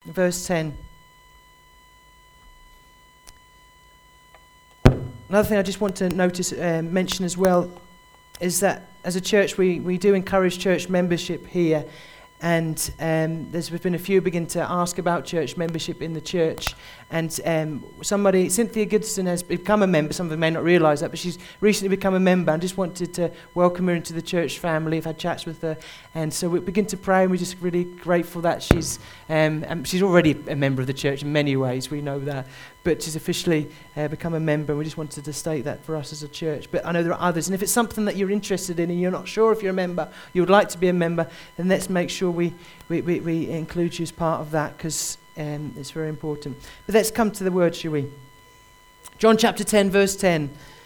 verse 10. Another thing I just want to mention as well is that as a church, we do encourage church membership here. And there's been a few begin to ask about church membership in the church. And Cynthia Goodson has become a member. Some of them may not realise that, but she's recently become a member. I just wanted to welcome her into the church family. I've had chats with her. And so we begin to pray, and we're just really grateful that she's already a member of the church in many ways, we know that. But she's officially become a member, and we just wanted to state that for us as a church. But I know there are others, and if it's something that you're interested in and you're not sure if you're a member, you would like to be a member, then let's make sure we include you as part of that, because it's very important. But let's come to the word, shall we? John chapter 10, verse 10.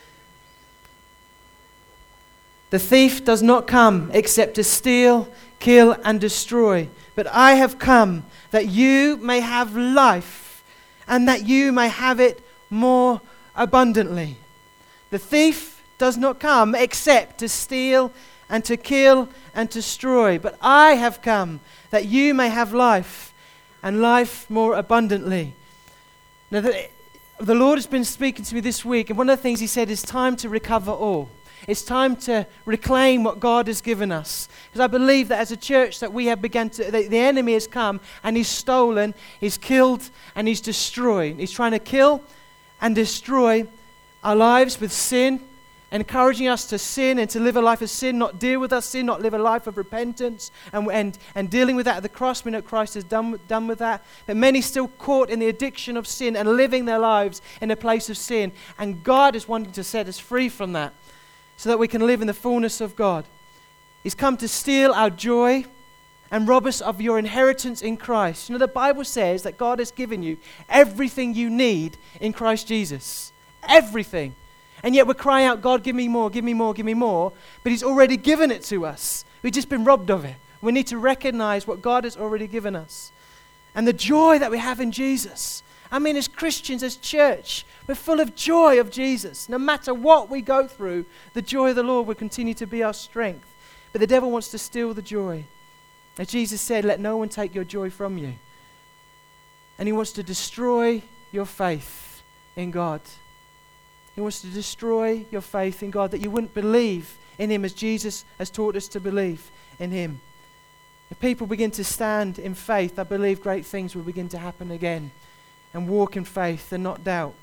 The thief does not come except to steal, kill, and destroy. But I have come that you may have life, and that you may have it more abundantly. The thief does not come except to steal and to kill and to destroy. But I have come that you may have life, and life more abundantly. Now, the Lord has been speaking to me this week, and one of the things he said is time to recover all. It's time to reclaim what God has given us. Because I believe that as a church that we have begun to, the enemy has come and he's stolen, he's killed, and he's destroyed. He's trying to kill and destroy our lives with sin, encouraging us to sin and to live a life of sin, not deal with our sin, not live a life of repentance and dealing with that at the cross. We know Christ has done with that. But many still caught in the addiction of sin and living their lives in a place of sin. And God is wanting to set us free from that, so that we can live in the fullness of God. He's come to steal our joy and rob us of your inheritance in Christ. You know, the Bible says that God has given you everything you need in Christ Jesus. Everything. And yet we're crying out, God, give me more, give me more, give me more. But he's already given it to us. We've just been robbed of it. We need to recognize what God has already given us. And the joy that we have in Jesus. I mean, as Christians, as church, we're full of joy of Jesus. No matter what we go through, the joy of the Lord will continue to be our strength. But the devil wants to steal the joy. As Jesus said, let no one take your joy from you. And he wants to destroy your faith in God. He wants to destroy your faith in God, that you wouldn't believe in him as Jesus has taught us to believe in him. If people begin to stand in faith, I believe great things will begin to happen again. And walk in faith and not doubt.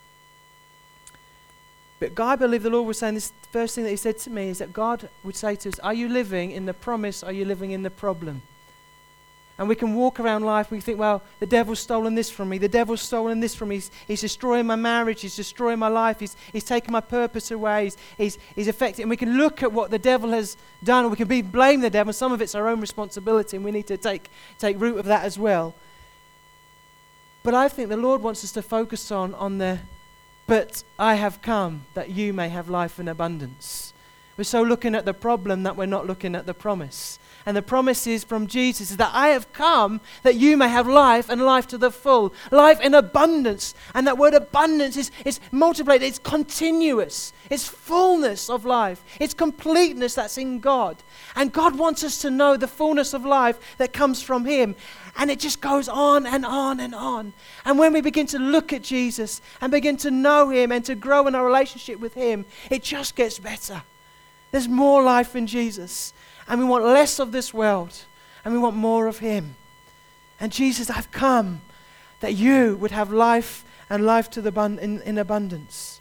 But God, I believe the Lord was saying this, first thing that he said to me is that God would say to us, are you living in the promise, are you living in the problem? And we can walk around life and we think, well, the devil's stolen this from me, the devil's stolen this from me, he's destroying my marriage, he's destroying my life, he's taking my purpose away, he's affecting. And we can look at what the devil has done, and we can blame the devil. Some of it's our own responsibility, and we need to take root of that as well. But I think the Lord wants us to focus on the, but I have come that you may have life in abundance. We're so looking at the problem that we're not looking at the promise. And the promise is from Jesus, is that I have come that you may have life, and life to the full. Life in abundance. And that word abundance is multiplied. It's continuous. It's fullness of life. It's completeness that's in God. And God wants us to know the fullness of life that comes from him. And it just goes on and on and on. And when we begin to look at Jesus and begin to know him and to grow in our relationship with him, it just gets better. There's more life in Jesus. And we want less of this world. And we want more of him. And Jesus, I've come that you would have life, and life to in abundance.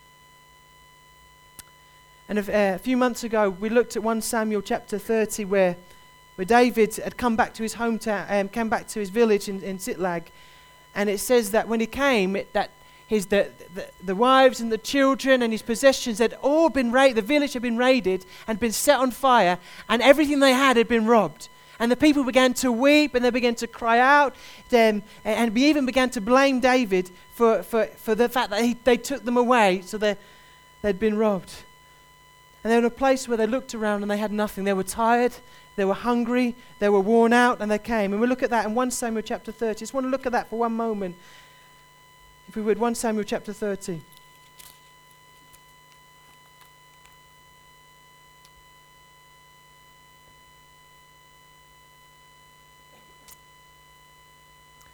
And a few months ago, we looked at 1 Samuel chapter 30, where David had come back to his hometown, came back to his village in Ziklag. And it says that when he came, that the wives and the children and his possessions had all been raided, the village had been raided and been set on fire, and everything they had been robbed. And the people began to weep, and they began to cry out, and we even began to blame David for the fact that they took them away, so they'd been robbed. And they were in a place where they looked around and they had nothing. They were tired, they were hungry, they were worn out, and they came. And we look at that in 1 Samuel chapter 30. Just want to look at that for one moment. If we would, 1 Samuel chapter 30.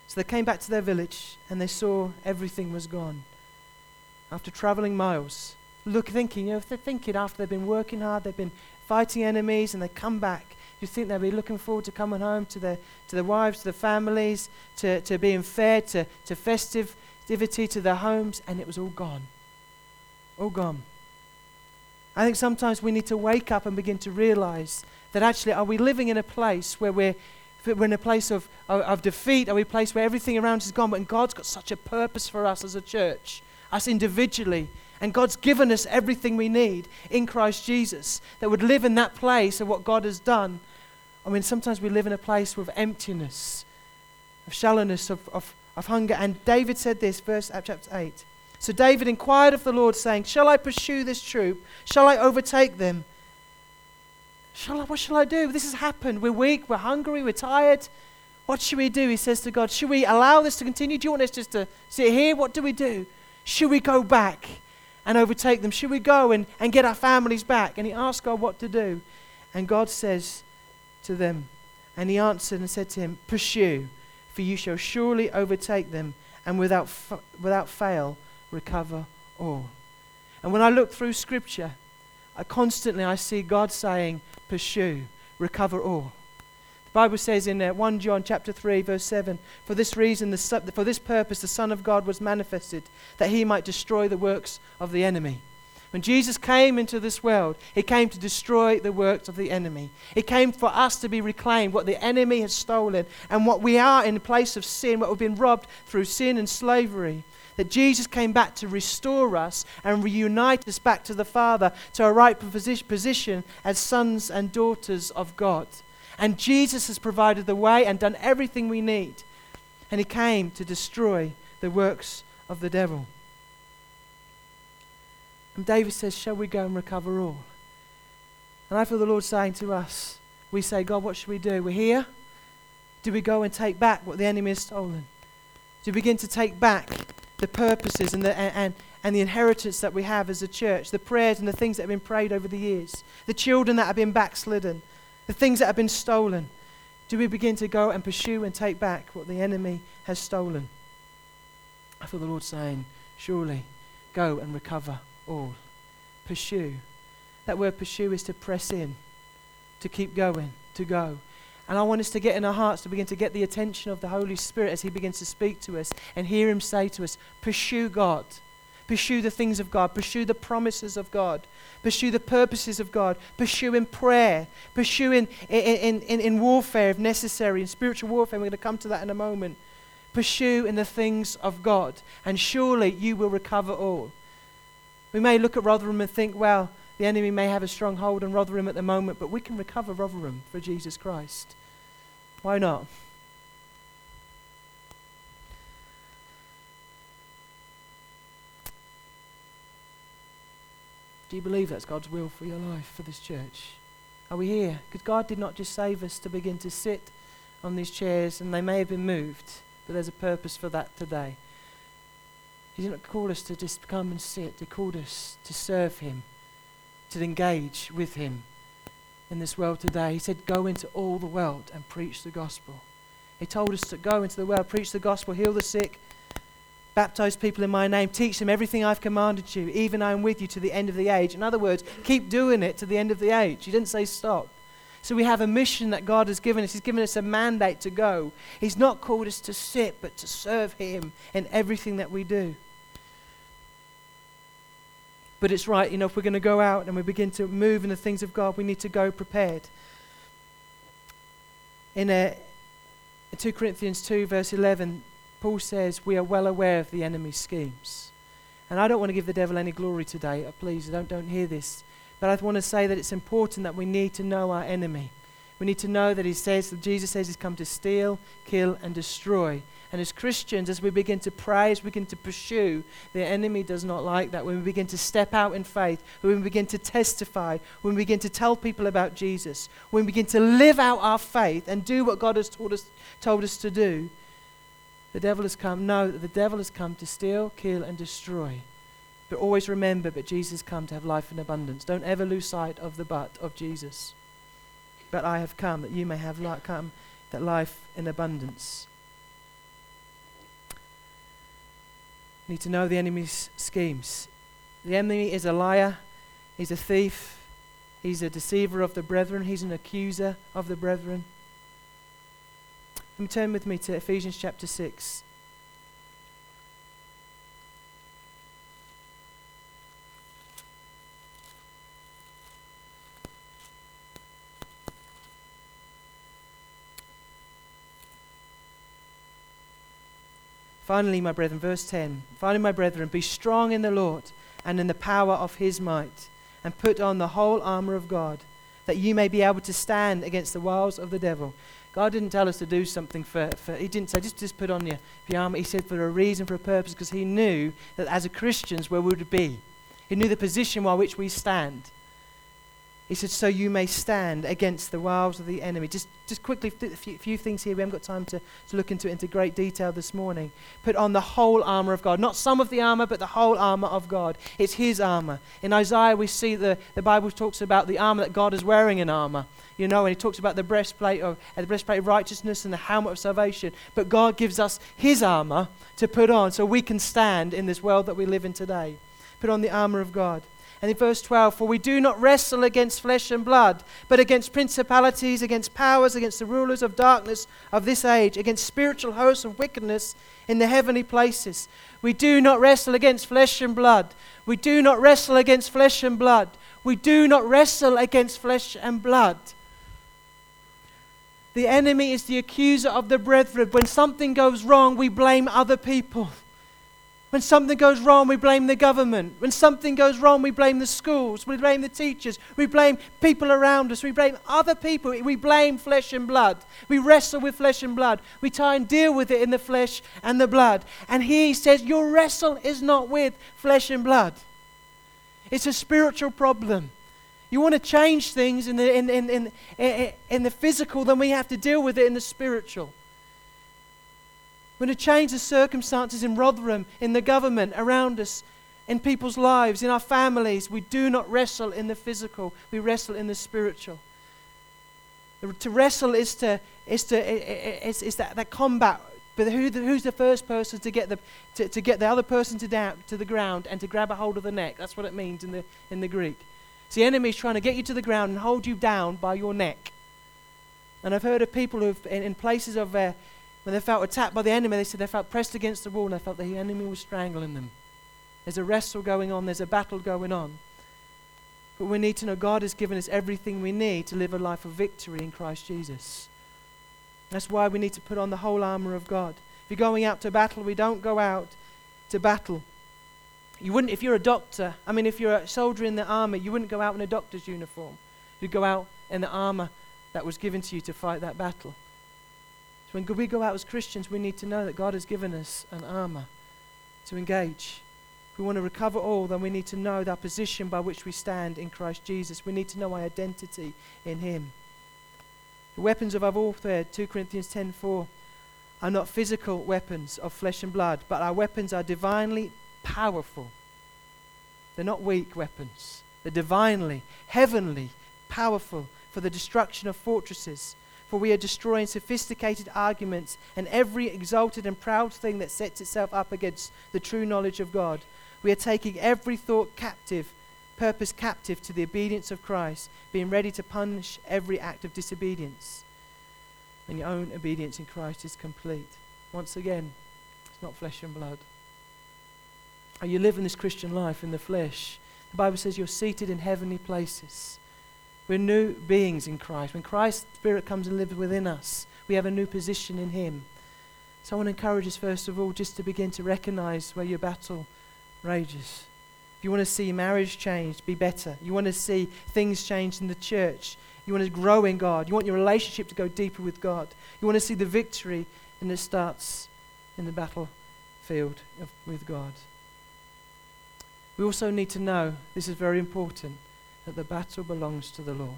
So they came back to their village and they saw everything was gone. After traveling miles, thinking after they've been working hard, they've been fighting enemies, and they come back, you think they'll be looking forward to coming home to their wives, to their families, to being fed, to festivity, to their homes, and it was all gone. All gone. I think sometimes we need to wake up and begin to realize that actually, are we living in a place where we're in a place of defeat? Are we a place where everything around us is gone? But God's got such a purpose for us as a church, us individually. And God's given us everything we need in Christ Jesus that would live in that place of what God has done. I mean, sometimes we live in a place of emptiness, of shallowness, of hunger. And David said this, chapter 8. So David inquired of the Lord, saying, shall I pursue this troop? Shall I overtake them? What shall I do? This has happened. We're weak, we're hungry, we're tired. What should we do? He says to God, should we allow this to continue? Do you want us just to sit here? What do we do? Should we go back and overtake them? Should we go and get our families back? And he asked God what to do. And God says to them, and he answered and said to him, pursue, for you shall surely overtake them, and without fail recover all. And when I look through Scripture, I see God saying, pursue, recover all. The Bible says in 1 John chapter 3 verse 7, for this reason, for this purpose, the Son of God was manifested, that he might destroy the works of the enemy. When Jesus came into this world, he came to destroy the works of the enemy. He came for us to be reclaimed, what the enemy has stolen, and what we are in the place of sin, what we've been robbed through sin and slavery. That Jesus came back to restore us and reunite us back to the Father, to a right position as sons and daughters of God. And Jesus has provided the way and done everything we need. And he came to destroy the works of the devil. And David says, shall we go and recover all? And I feel the Lord saying to us, we say, God, what should we do? We're here. Do we go and take back what the enemy has stolen? Do we begin to take back the purposes and the inheritance that we have as a church, the prayers and the things that have been prayed over the years, the children that have been backslidden, the things that have been stolen? Do we begin to go and pursue and take back what the enemy has stolen? I feel the Lord saying, surely go and recover all. Pursue. That word pursue is to press in, to keep going, to go. And I want us to get in our hearts to begin to get the attention of the Holy Spirit as he begins to speak to us and hear him say to us, pursue God. Pursue the things of God. Pursue the promises of God. Pursue the purposes of God. Pursue in prayer. Pursue in warfare if necessary, in spiritual warfare. We're going to come to that in a moment. Pursue in the things of God, and surely you will recover all. We may look at Rotherham and think, well, the enemy may have a strong hold on Rotherham at the moment, but we can recover Rotherham for Jesus Christ. Why not? Do you believe that's God's will for your life, for this church? Are we here? Because God did not just save us to begin to sit on these chairs, and they may have been moved, but there's a purpose for that today. He didn't call us to just come and sit. He called us to serve him, to engage with him in this world today. He said, go into all the world and preach the gospel. He told us to go into the world, preach the gospel, heal the sick, baptize people in my name, teach them everything I've commanded you, even I am with you to the end of the age. In other words, keep doing it to the end of the age. He didn't say stop. So we have a mission that God has given us. He's given us a mandate to go. He's not called us to sit, but to serve him in everything that we do. But it's right, if we're going to go out and we begin to move in the things of God, we need to go prepared. In 2 Corinthians 2 verse 11, Paul says, we are well aware of the enemy's schemes. And I don't want to give the devil any glory today. Please, don't hear this. But I want to say that it's important that we need to know our enemy. We need to know that Jesus says he's come to steal, kill, and destroy. And as Christians, as we begin to pray, as we begin to pursue, the enemy does not like that. When we begin to step out in faith, when we begin to testify, when we begin to tell people about Jesus, when we begin to live out our faith and do what God has told us to do, the devil has come. No, the devil has come to steal, kill, and destroy. But always remember that Jesus has come to have life in abundance. Don't ever lose sight of the but of Jesus. But I have come that you may have life in abundance. We need to know the enemy's schemes. The enemy is a liar. He's a thief. He's a deceiver of the brethren. He's an accuser of the brethren. Let me turn with me to Ephesians chapter 6. Finally, my brethren, verse 10. Finally, my brethren, be strong in the Lord and in the power of his might, and put on the whole armor of God, that you may be able to stand against the wiles of the devil. God didn't tell us to do something he didn't say, just put on your armor. He said for a reason, for a purpose, because he knew that as a Christians, where we would be. He knew the position by which we stand. He said, so you may stand against the wiles of the enemy. Just quickly, a few things here. We haven't got time to look into great detail this morning. Put on the whole armor of God. Not some of the armor, but the whole armor of God. It's his armor. In Isaiah, we see the Bible talks about the armor that God is wearing in armor. You know, and he talks about the breastplate of righteousness and the helmet of salvation. But God gives us his armor to put on so we can stand in this world that we live in today. Put on the armor of God. And in verse 12, for we do not wrestle against flesh and blood, but against principalities, against powers, against the rulers of darkness of this age, against spiritual hosts of wickedness in the heavenly places. We do not wrestle against flesh and blood. We do not wrestle against flesh and blood. We do not wrestle against flesh and blood. The enemy is the accuser of the brethren. When something goes wrong, we blame other people. When something goes wrong, we blame the government. When something goes wrong, we blame the schools. We blame the teachers. We blame people around us. We blame other people. We blame flesh and blood. We wrestle with flesh and blood. We try and deal with it in the flesh and the blood. And here he says, your wrestle is not with flesh and blood. It's a spiritual problem. You want to change things in the physical, then we have to deal with it in the spiritual. We're going to change the circumstances in Rotherham, in the government, around us, in people's lives, in our families. We do not wrestle in the physical. We wrestle in the spiritual. To wrestle is that combat. But who's the first person to get the other person to the ground and to grab a hold of the neck? That's what it means in the Greek. So the enemy is trying to get you to the ground and hold you down by your neck. And I've heard of people who've in places of when they felt attacked by the enemy, they said they felt pressed against the wall and they felt the enemy was strangling them. There's a wrestle going on. There's a battle going on. But we need to know God has given us everything we need to live a life of victory in Christ Jesus. That's why we need to put on the whole armor of God. If you're going out to battle, we don't go out to battle. You wouldn't, if you're a doctor, if you're a soldier in the army, you wouldn't go out in a doctor's uniform. You'd go out in the armor that was given to you to fight that battle. So when we go out as Christians, we need to know that God has given us an armor to engage. If we want to recover all, then we need to know our position by which we stand in Christ Jesus. We need to know our identity in him. The weapons of our warfare, 2 Corinthians 10:4, are not physical weapons of flesh and blood, but our weapons are divinely powerful. They're not weak weapons. They're divinely, heavenly, powerful for the destruction of fortresses. For we are destroying sophisticated arguments and every exalted and proud thing that sets itself up against the true knowledge of God. We are taking every thought captive, purpose captive to the obedience of Christ, being ready to punish every act of disobedience. And your own obedience in Christ is complete. Once again, it's not flesh and blood. Are you living this Christian life in the flesh? The Bible says you're seated in heavenly places. We're new beings in Christ. When Christ's Spirit comes and lives within us, we have a new position in him. So I want to encourage us, first of all, just to begin to recognize where your battle rages. If you want to see your marriage changed, be better. You want to see things changed in the church. You want to grow in God. You want your relationship to go deeper with God. You want to see the victory, and it starts in the battlefield with God. We also need to know, this is very important, that the battle belongs to the Lord.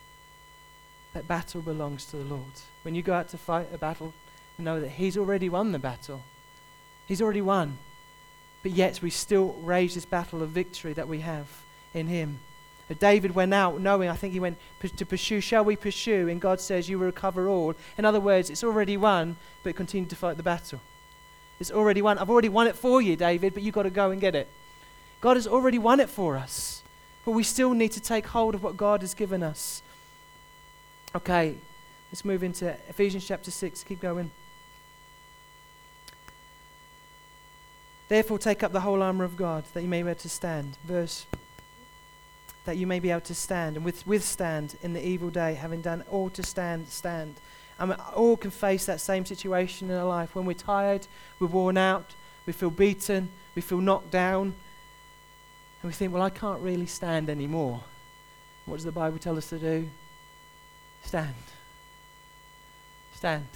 That battle belongs to the Lord. When you go out to fight a battle, know that he's already won the battle. He's already won. But yet we still rage this battle of victory that we have in him. But David went out knowing, I think he went to pursue. Shall we pursue? And God says you will recover all. In other words, it's already won, but continue to fight the battle. It's already won. I've already won it for you, David, but you've got to go and get it. God has already won it for us. But we still need to take hold of what God has given us. Okay, let's move into Ephesians chapter 6. Keep going. Therefore, take up the whole armor of God, that you may be able to stand. That you may be able to stand and withstand in the evil day, having done all to stand. All can face that same situation in our life. When we're tired, we're worn out, we feel beaten, we feel knocked down, and we think, well, I can't really stand anymore. What does the Bible tell us to do? Stand. Stand.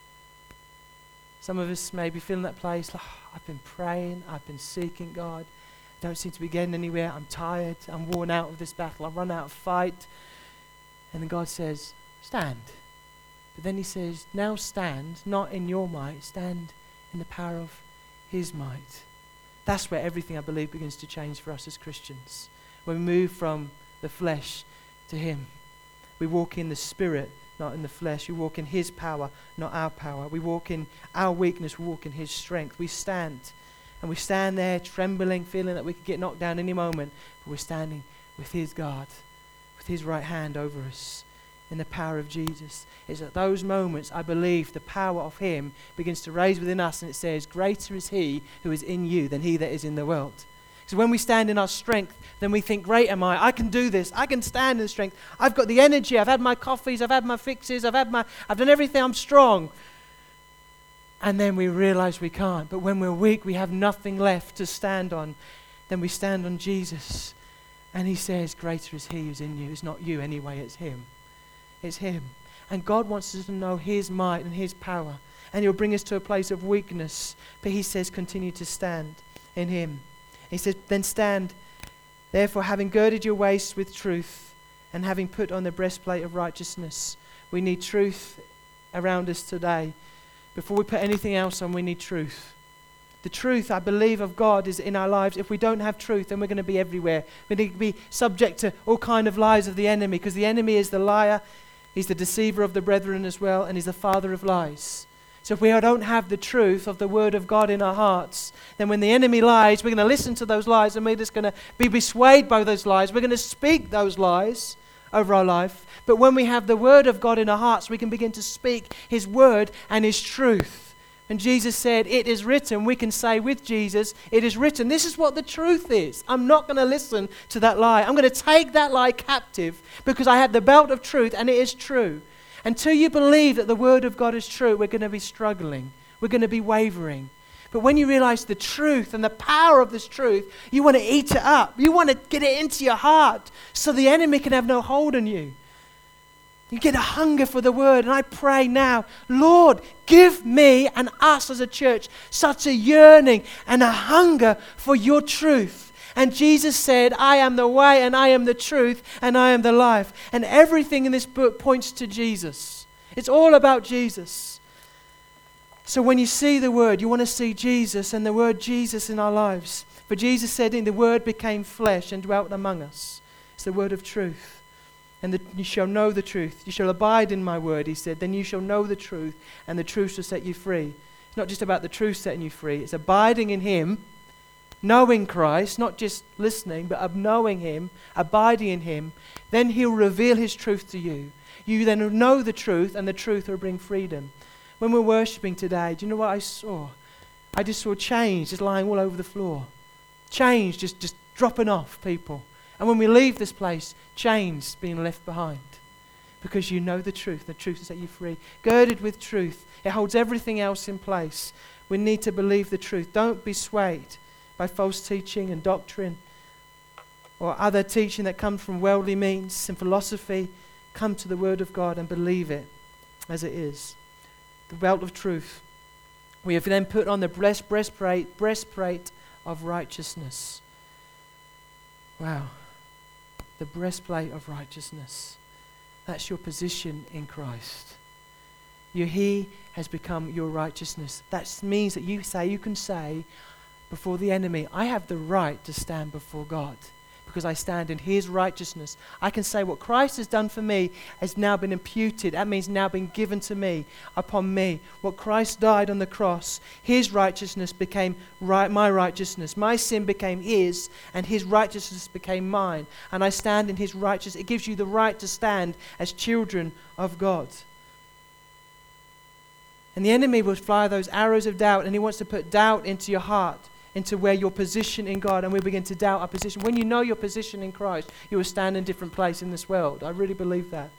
Some of us may be feeling that place, like, I've been praying, I've been seeking God, don't seem to be getting anywhere, I'm tired, I'm worn out of this battle, I've run out of fight. And then God says, stand. But then he says, now stand, not in your might, stand in the power of his might. That's where everything, I believe, begins to change for us as Christians. When we move from the flesh to him. We walk in the Spirit, not in the flesh. We walk in his power, not our power. We walk in our weakness, we walk in his strength. We stand. And we stand there trembling, feeling that we could get knocked down any moment. But we're standing with his God, with his right hand over us, in the power of Jesus. It's at those moments, I believe, the power of him begins to raise within us, and it says, greater is he who is in you than he that is in the world. So when we stand in our strength, then we think, great am I can do this, I can stand in the strength, I've got the energy, I've had my coffees, I've had my fixes, I've done everything, I'm strong. And then we realize we can't. But when we're weak, we have nothing left to stand on. Then we stand on Jesus. And he says, greater is he who's in you. It's not you anyway, it's him. It's him. And God wants us to know his might and his power. And he'll bring us to a place of weakness. But he says, continue to stand in him. He says, then stand, therefore, having girded your waist with truth, and having put on the breastplate of righteousness. We need truth around us today. Before we put anything else on, we need truth. The truth, I believe, of God is in our lives. If we don't have truth, then we're going to be everywhere. We're going to be subject to all kind of lies of the enemy, because the enemy is the liar. He's the deceiver of the brethren as well, and he's the father of lies. So if we don't have the truth of the word of God in our hearts, then when the enemy lies, we're going to listen to those lies, and we're just going to be swayed by those lies. We're going to speak those lies over our life. But when we have the word of God in our hearts, we can begin to speak his word and his truth. And Jesus said, it is written, we can say with Jesus, it is written. This is what the truth is. I'm not going to listen to that lie. I'm going to take that lie captive because I have the belt of truth and it is true. Until you believe that the word of God is true, we're going to be struggling. We're going to be wavering. But when you realize the truth and the power of this truth, you want to eat it up. You want to get it into your heart so the enemy can have no hold on you. You get a hunger for the word, and I pray now, Lord, give me and us as a church such a yearning and a hunger for your truth. And Jesus said, I am the way and I am the truth and I am the life. And everything in this book points to Jesus. It's all about Jesus. So when you see the word, you want to see Jesus and the word Jesus in our lives. For Jesus said, the word became flesh and dwelt among us. It's the word of truth. And you shall know the truth. You shall abide in my word, he said. Then you shall know the truth, and the truth shall set you free. It's not just about the truth setting you free. It's abiding in him, knowing Christ, not just listening, but of knowing him, abiding in him. Then he'll reveal his truth to you. You then know the truth, and the truth will bring freedom. When we're worshiping today, do you know what I saw? I just saw chains just lying all over the floor. Chains just dropping off people. And when we leave this place, chains being left behind. Because you know the truth will set you free. Girded with truth, it holds everything else in place. We need to believe the truth. Don't be swayed by false teaching and doctrine or other teaching that comes from worldly means and philosophy. Come to the word of God and believe it as it is. The belt of truth. We have then put on the breastplate of righteousness. Wow. The breastplate of righteousness. That's your position in Christ. He has become your righteousness. That means that you can say before the enemy, I have the right to stand before God. because I stand in his righteousness. I can say what Christ has done for me has now been imputed. That means now been given to me, upon me. What Christ died on the cross, his righteousness became my righteousness. My sin became his, and his righteousness became mine. And I stand in his righteousness. It gives you the right to stand as children of God. And the enemy will fly those arrows of doubt, and he wants to put doubt into your heart, into where your position in God, and we begin to doubt our position. When you know your position in Christ, you will stand in a different place in this world. I really believe that.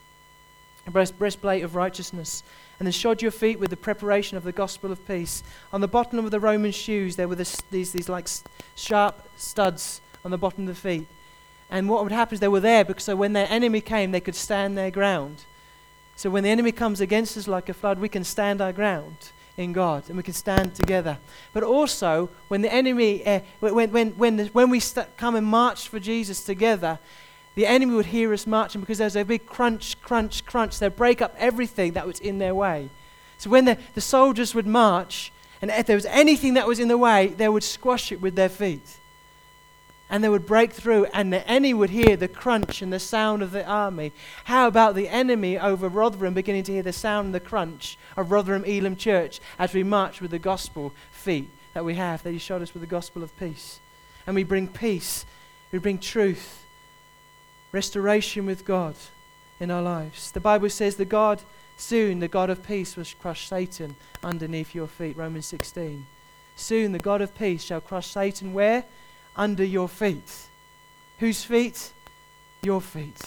A breastplate of righteousness. And then shod your feet with the preparation of the gospel of peace. On the bottom of the Roman shoes, there were these like sharp studs on the bottom of the feet. And what would happen is they were there because so when their enemy came, they could stand their ground. So when the enemy comes against us like a flood, we can stand our ground in God, and we can stand together. But also, when the enemy, when we come and march for Jesus together, the enemy would hear us marching because there's a big crunch, crunch, crunch. They'd break up everything that was in their way. So when the soldiers would march, and if there was anything that was in the way, they would squash it with their feet. And they would break through, and the enemy would hear the crunch and the sound of the army. How about the enemy over Rotherham beginning to hear the sound and the crunch of Rotherham Elim Church as we march with the gospel feet that we have, that he showed us with the gospel of peace. And we bring peace, we bring truth, restoration with God in our lives. The Bible says the God of peace will crush Satan underneath your feet, Romans 16. Soon the God of peace shall crush Satan where? Under your feet. Whose feet? Your feet.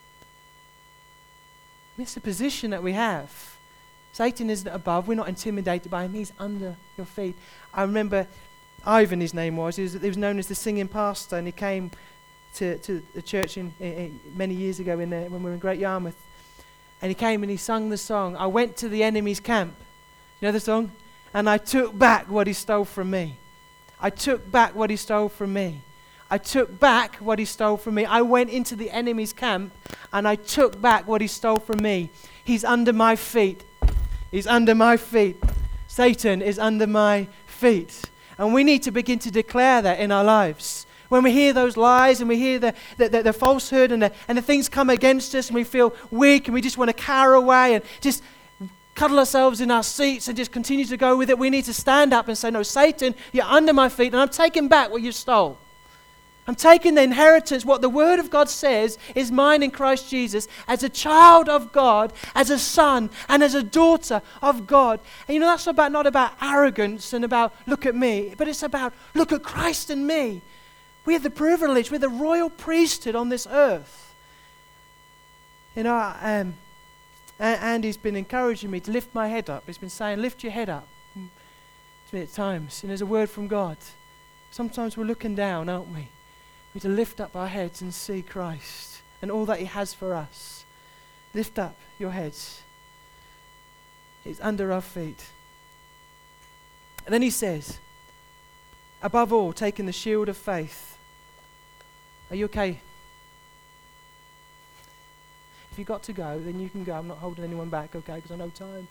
It's the position that we have. Satan isn't above. We're not intimidated by him. He's under your feet. I remember Ivan, his name was. He was known as the singing pastor, and he came to the church many years ago when we were in Great Yarmouth. And he came and he sung the song, I went to the enemy's camp. You know the song? And I took back what he stole from me. I took back what he stole from me. I took back what he stole from me. I went into the enemy's camp and I took back what he stole from me. He's under my feet. He's under my feet. Satan is under my feet. And we need to begin to declare that in our lives. When we hear those lies and we hear the falsehood and the things come against us and we feel weak and we just want to cower away and just cuddle ourselves in our seats and just continue to go with it, we need to stand up and say, no, Satan, you're under my feet and I'm taking back what you stole. I'm taking the inheritance, what the Word of God says is mine in Christ Jesus, as a child of God, as a son and as a daughter of God. And you know, that's not about arrogance and about look at me, but it's about look at Christ and me. We have the privilege, we're the royal priesthood on this earth. You know, Andy's been encouraging me to lift my head up. He's been saying, lift your head up to me at times. And there's a word from God. Sometimes we're looking down, aren't we? We need to lift up our heads and see Christ and all that he has for us. Lift up your heads. It's under our feet. And then he says, above all, taking the shield of faith. Are you okay? If you've got to go, then you can go. I'm not holding anyone back, okay, because I know time.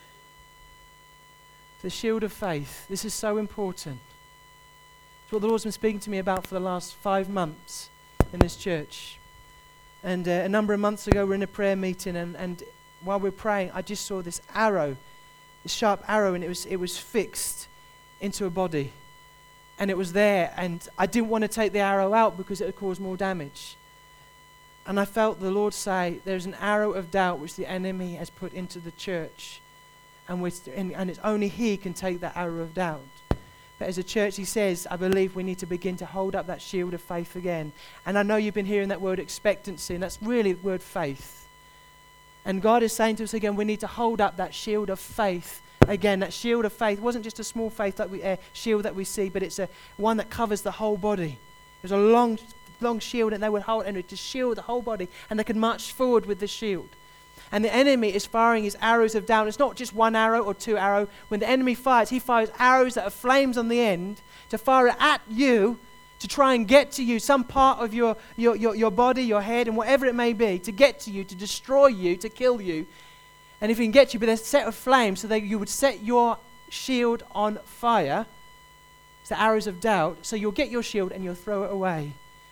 The shield of faith. This is so important. It's what the Lord's been speaking to me about for the last 5 months in this church. And a number of months ago, we're in a prayer meeting, and while we're praying, I just saw this arrow, this sharp arrow, and it was fixed into a body. And it was there, and I didn't want to take the arrow out because it would cause more damage. And I felt the Lord say, there's an arrow of doubt which the enemy has put into the church. And it's only he can take that arrow of doubt. But as a church, he says, I believe we need to begin to hold up that shield of faith again. And I know you've been hearing that word expectancy, and that's really the word faith. And God is saying to us again, we need to hold up that shield of faith again. That shield of faith wasn't just a small faith shield that we see, but it's one that covers the whole body. There's a long shield, and they would hold and it to shield the whole body, and they could march forward with the shield. And the enemy is firing his arrows of doubt. It's not just one arrow or two arrows. When the enemy fires, he fires arrows that have flames on the end to fire it at you, to try and get to you, some part of your body, your head, and whatever it may be, to get to you, to destroy you, to kill you. And if he can get you with a set of flames so that you would set your shield on fire, it's the arrows of doubt, so you'll get your shield and you'll throw it away.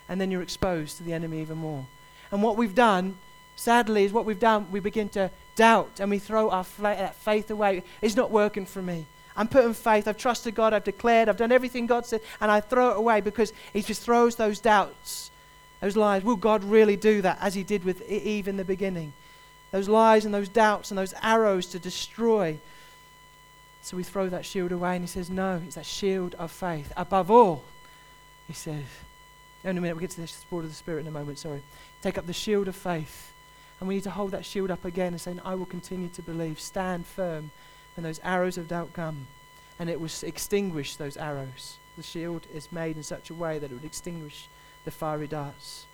and then you're exposed to the enemy even more. And what we've done, sadly, is we begin to doubt, and we throw that faith away. It's not working for me. I'm putting faith, I've trusted God, I've declared, I've done everything God said, and I throw it away because he just throws those doubts, those lies. Will God really do that, as he did with Eve in the beginning? Those lies and those doubts and those arrows to destroy. So we throw that shield away, and he says, no, it's that shield of faith. Above all, he says, in a minute, we'll get to the sword of the Spirit in a moment, sorry. Take up the shield of faith. And we need to hold that shield up again and say, I will continue to believe, stand firm when those arrows of doubt come. And it will extinguish those arrows. The shield is made in such a way that it would extinguish the fiery darts.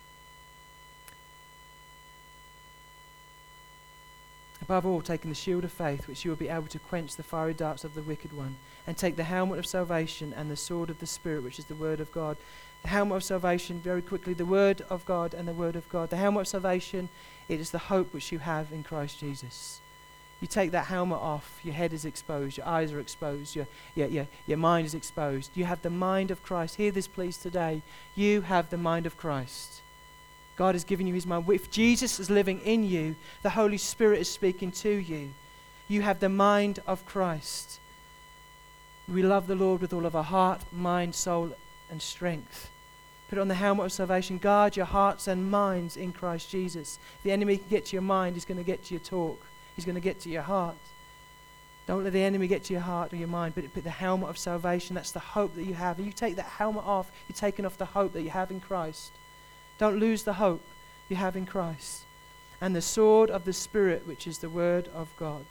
Above all, taking the shield of faith, which you will be able to quench the fiery darts of the wicked one, and take the helmet of salvation and the sword of the Spirit, which is the word of God. The helmet of salvation, very quickly, the word of God and the word of God. The helmet of salvation, it is the hope which you have in Christ Jesus. You take that helmet off, your head is exposed, your eyes are exposed, your mind is exposed. You have the mind of Christ. Hear this please today. You have the mind of Christ. God has given you his mind. If Jesus is living in you, the Holy Spirit is speaking to you. You have the mind of Christ. We love the Lord with all of our heart, mind, soul, and strength. Put on the helmet of salvation. Guard your hearts and minds in Christ Jesus. If the enemy can get to your mind, he's going to get to your talk. He's going to get to your heart. Don't let the enemy get to your heart or your mind, but put the helmet of salvation. That's the hope that you have. If you take that helmet off, you're taking off the hope that you have in Christ. Don't lose the hope you have in Christ. And the sword of the Spirit, which is the word of God.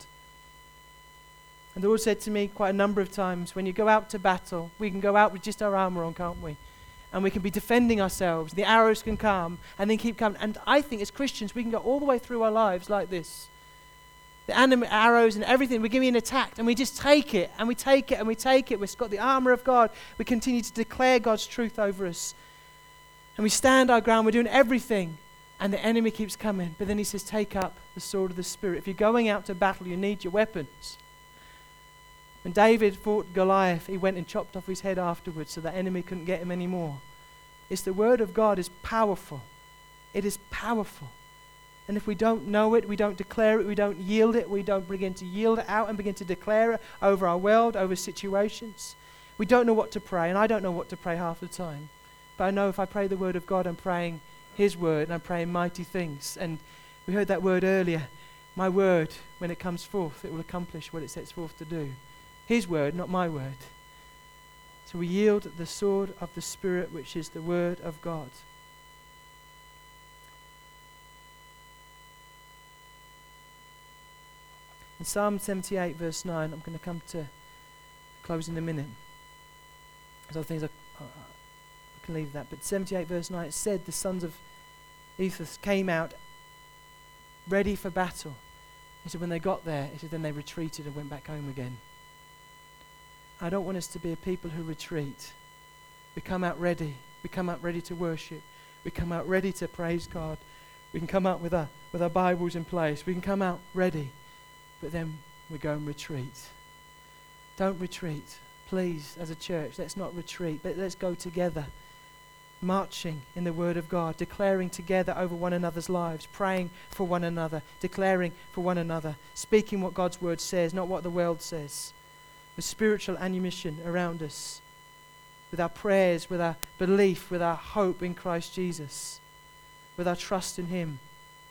And the Lord said to me quite a number of times, when you go out to battle, we can go out with just our armor on, can't we? And we can be defending ourselves. The arrows can come and then keep coming. And I think as Christians, we can go all the way through our lives like this. The arrows and everything, we're getting attacked, and we just take it, and we take it, and we take it. We've got the armor of God. We continue to declare God's truth over us. And we stand our ground, we're doing everything, and the enemy keeps coming. But then he says, take up the sword of the Spirit. If you're going out to battle, you need your weapons. When David fought Goliath, he went and chopped off his head afterwards so the enemy couldn't get him anymore. It's the word of God is powerful. It is powerful. And if we don't know it, we don't declare it, we don't yield it, we don't begin to yield it out and begin to declare it over our world, over situations, we don't know what to pray. And I don't know what to pray half the time. But I know if I pray the word of God, I'm praying his word, and I'm praying mighty things. And we heard that word earlier. My word, when it comes forth, it will accomplish what it sets forth to do. His word, not my word. So we yield the sword of the Spirit, which is the word of God. In Psalm 78, verse 9, I'm going to come to close in a minute. There's other things I can leave that. But 78, verse 9, it said the sons of Ethos came out ready for battle. He said when they got there, he said then they retreated and went back home again. I don't want us to be a people who retreat. We come out ready. We come out ready to worship. We come out ready to praise God. We can come out with our Bibles in place. We can come out ready. But then we go and retreat. Don't retreat. Please, as a church, let's not retreat, but let's go together. Marching in the word of God, declaring together over one another's lives, praying for one another, declaring for one another, speaking what God's word says, not what the world says. With spiritual ammunition around us, with our prayers, with our belief, with our hope in Christ Jesus, with our trust in him.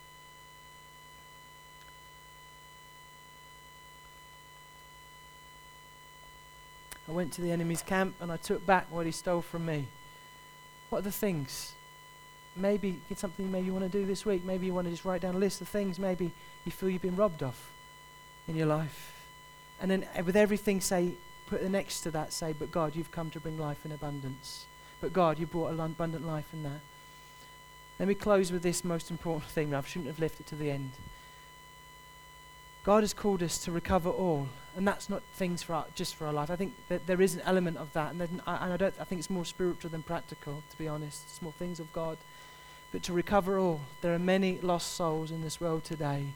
I went to the enemy's camp and I took back what he stole from me. What are the things? Maybe it's something maybe you want to do this week. Maybe you want to just write down a list of things maybe you feel you've been robbed of in your life. And then with everything put the next to that, say, but God, you've come to bring life in abundance. But God, you brought an abundant life in that. Let me close with this most important thing. I shouldn't have left it to the end. God has called us to recover all, and that's not things just for our life. I think that there is an element of that, and I think it's more spiritual than practical, to be honest. It's more things of God. But to recover all, there are many lost souls in this world today.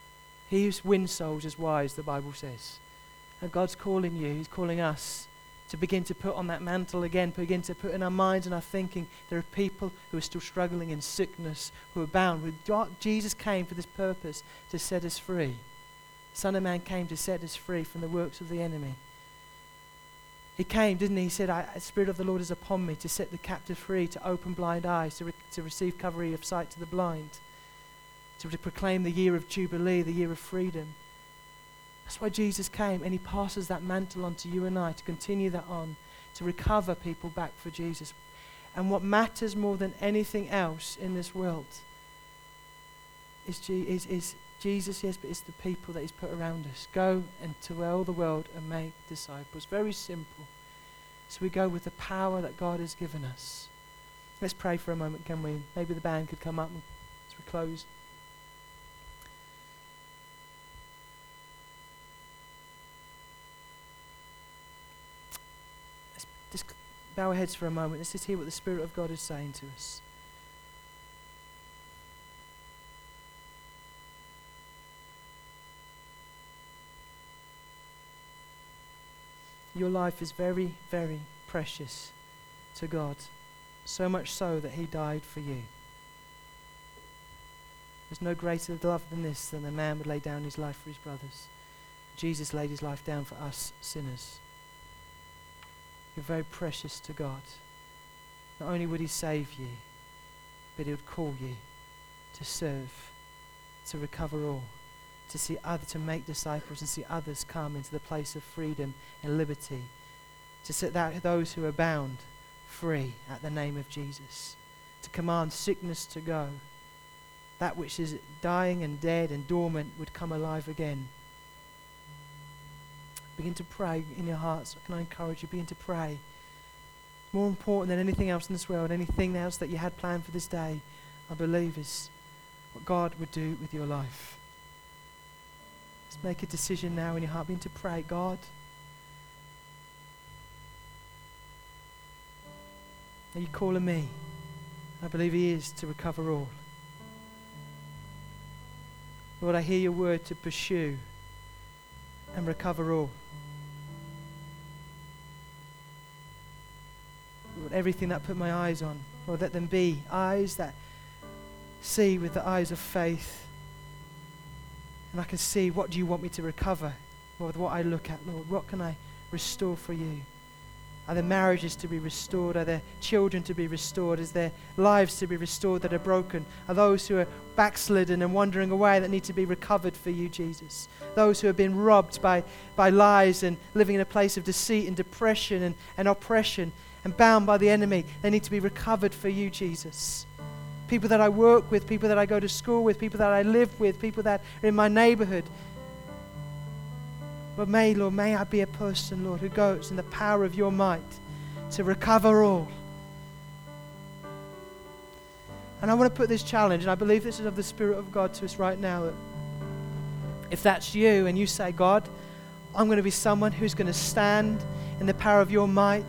He who wins souls is wise, the Bible says. And God's calling you, he's calling us to begin to put on that mantle again, begin to put in our minds and our thinking. There are people who are still struggling in sickness, who are bound. Jesus came for this purpose, to set us free. The Son of Man came to set us free from the works of the enemy. He came, didn't he? He said, the Spirit of the Lord is upon me to set the captive free, to open blind eyes, to receive recovery of sight to the blind, to proclaim the year of Jubilee, the year of freedom. That's why Jesus came, and he passes that mantle on to you and I to continue that on, to recover people back for Jesus. And what matters more than anything else in this world is Jesus, yes, but it's the people that he's put around us. Go into all the world and make disciples. Very simple. So we go with the power that God has given us. Let's pray for a moment, can we? Maybe the band could come up as we close. Just bow our heads for a moment. Let's just hear what the Spirit of God is saying to us. Your life is very, very precious to God. So much so that he died for you. There's no greater love than this, than a man would lay down his life for his brothers. Jesus laid his life down for us sinners. You're very precious to God. Not only would he save you, but he would call you to serve, to recover all, to see others, to make disciples and see others come into the place of freedom and liberty, to set those who are bound free at the name of Jesus, to command sickness to go. That which is dying and dead and dormant would come alive again. Begin to pray in your hearts. Can I encourage you? Begin to pray. More important than anything else in this world, anything else that you had planned for this day, I believe is what God would do with your life. Let's make a decision now in your heart. Begin to pray. God, are you calling me? I believe he is, to recover all. Lord, I hear your word to pursue and recover all. Lord, everything that I put my eyes on, Lord, let them be eyes that see with the eyes of faith. And I can see, what do you want me to recover? Lord, what I look at, Lord, what can I restore for you? Are there marriages to be restored? Are there children to be restored? Is there lives to be restored that are broken? Are those who are backslidden and wandering away that need to be recovered for you, Jesus? Those who have been robbed by lies and living in a place of deceit and depression and oppression and bound by the enemy, they need to be recovered for you, Jesus. People that I work with, people that I go to school with, people that I live with, people that are in my neighborhood. But Lord, may I be a person, Lord, who goes in the power of your might to recover all. And I want to put this challenge, and I believe this is of the Spirit of God to us right now, that if that's you and you say, God, I'm going to be someone who's going to stand in the power of your might,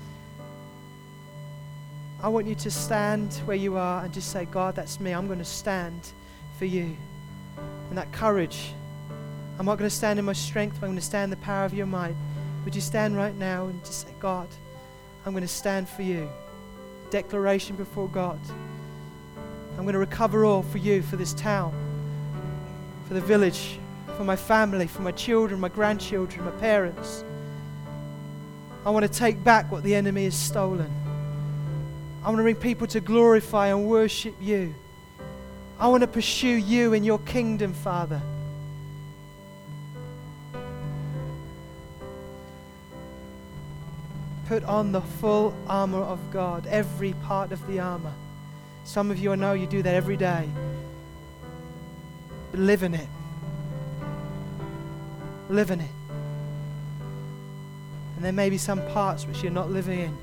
I want you to stand where you are and just say, God, that's me. I'm going to stand for you. And that courage. I'm not going to stand in my strength, but I'm going to stand in the power of your might. Would you stand right now and just say, God, I'm going to stand for you. Declaration before God. I'm going to recover all for you, for this town, for the village, for my family, for my children, my grandchildren, my parents. I want to take back what the enemy has stolen. I want to bring people to glorify and worship you. I want to pursue you in your kingdom, Father. Put on the full armor of God, every part of the armor. Some of you, I know you do that every day. But live in it. Live in it. And there may be some parts which you're not living in.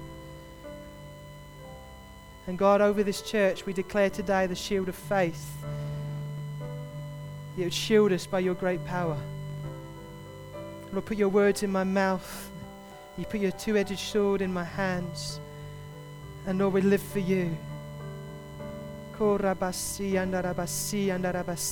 And God, over this church, we declare today the shield of faith. You would shield us by your great power. Lord, put your words in my mouth. You put your two-edged sword in my hands. And Lord, we live for you. Lord, as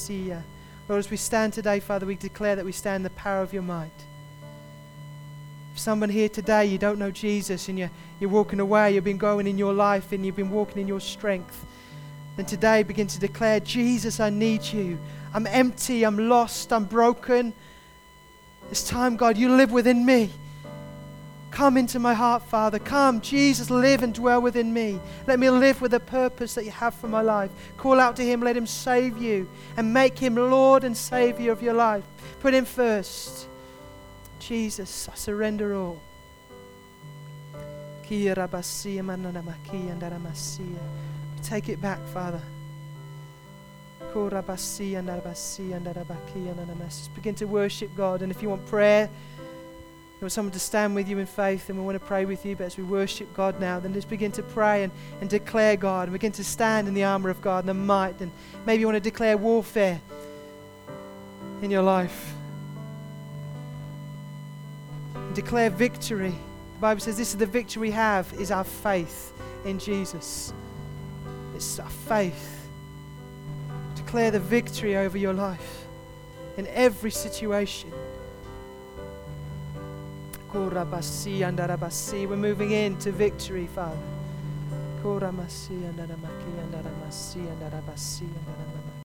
we stand today, Father, we declare that we stand in the power of your might. If someone here today, you don't know Jesus and you're walking away, you've been going in your life and you've been walking in your strength, then today begin to declare, Jesus, I need you. I'm empty, I'm lost, I'm broken. It's time, God, you live within me. Come into my heart, Father. Come, Jesus, live and dwell within me. Let me live with the purpose that you have for my life. Call out to him, let him save you, and make him Lord and Savior of your life. Put him first. Jesus, I surrender all. We take it back, Father. Just begin to worship God. And if you want prayer, you want someone to stand with you in faith, and we want to pray with you, but as we worship God now, then just begin to pray and declare God, and begin to stand in the armor of God and the might. And maybe you want to declare warfare in your life. And declare victory. The Bible says this is the victory we have, is our faith in Jesus. It's our faith. Declare the victory over your life in every situation. We're moving into victory, Father.